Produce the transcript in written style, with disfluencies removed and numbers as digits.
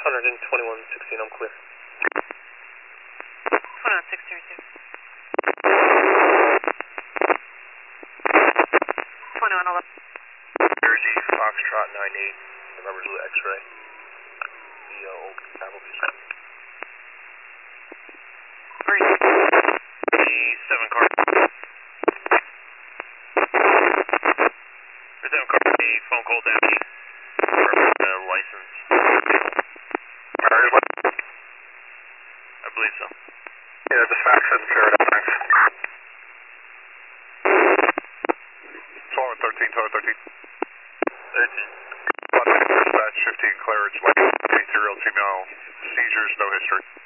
121.16, I'm clear. 21.632. 21.11. Jersey, Foxtrot 98, November Zulu X-ray. The old Applebee's. Breathe. The 7 car. The 7 car, the phone call deputy. The license. I believe so. Yeah, the fax and fair enough, thanks. 12 and 13, 12 and 13. 13. Dispatch 15, clearance, light, 8-0, female, seizures, no history.